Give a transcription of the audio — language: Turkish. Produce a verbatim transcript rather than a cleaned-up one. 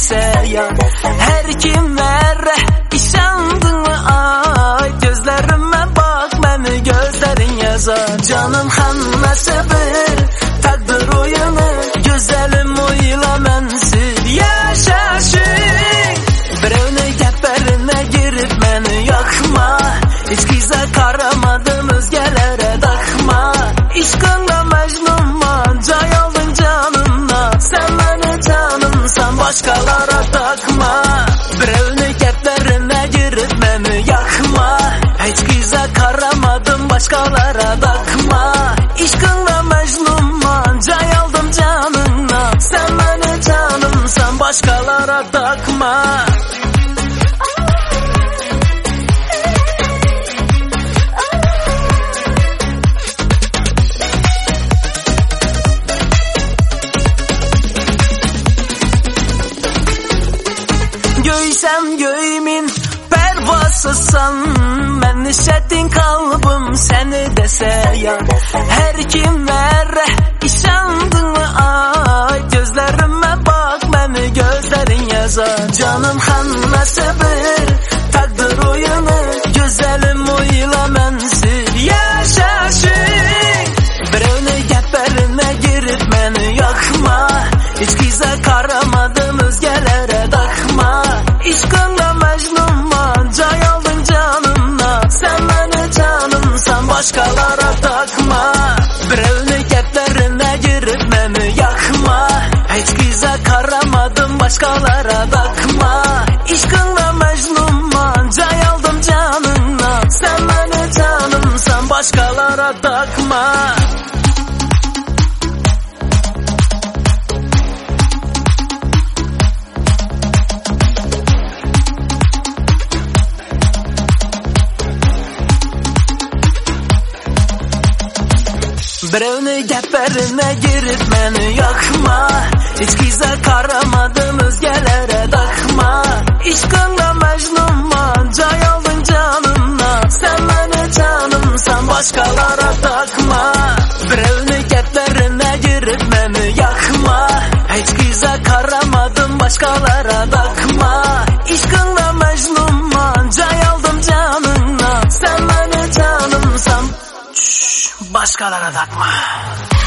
dese ya. Her kimlere işandın mı ay, gözlerime bak beni gözlerin yazar. Canım hammasi bir takdir oyunu, güzelim oyla mensiz yaşashing. Birovni gaplarini girib meni yoqma, hech qiza qaramadim o'zgalarga daqma. İşkınla mecnunman, joy olding canımdan. Sen meni canımsan, başkalara takma. Birovni gaplarine girib meni yoqma, hech qiza qaramadim başkalara daqma. İşkınla mecnunman, joy olding canımdan. Sen meni canımsan, başkalara takma. Göysem göymin pervasızsan, men nişetin kalbim seni dese ya. Her kimlere işandın mı ay, gözlerime bak beni gözlerin yazar. Canım hammasi bir takdir oyunu, güzelim oyla mensiz yaşashing. Birovni gaplarini girib meni yoqma, hech qiza qaramadim o'zgalarga daqma. İşkınla mecnunman, joy olding canımdan. Sen meni canımsan, başkalara takma. Birovni gaplarine girib meni yoqma, hech qiza qaramadim başkalara daqma. İşkınla mecnunman, joy olding canımdan. Sen meni canımsan, başkalara takma. Birovni gaplarine girib meni yoqma, hech qiza qaramadim o'zgalarga daqma. İşkınla mecnunman, joy olding canımdan. Sen meni canımsan, başkalara takma. Birovni gaplarine girib meni yoqma, hech qiza qaramadim başkalara daqma. İşkınla mecnunman, joy olding canımdan. Sen meni canımsan, başkalara takma.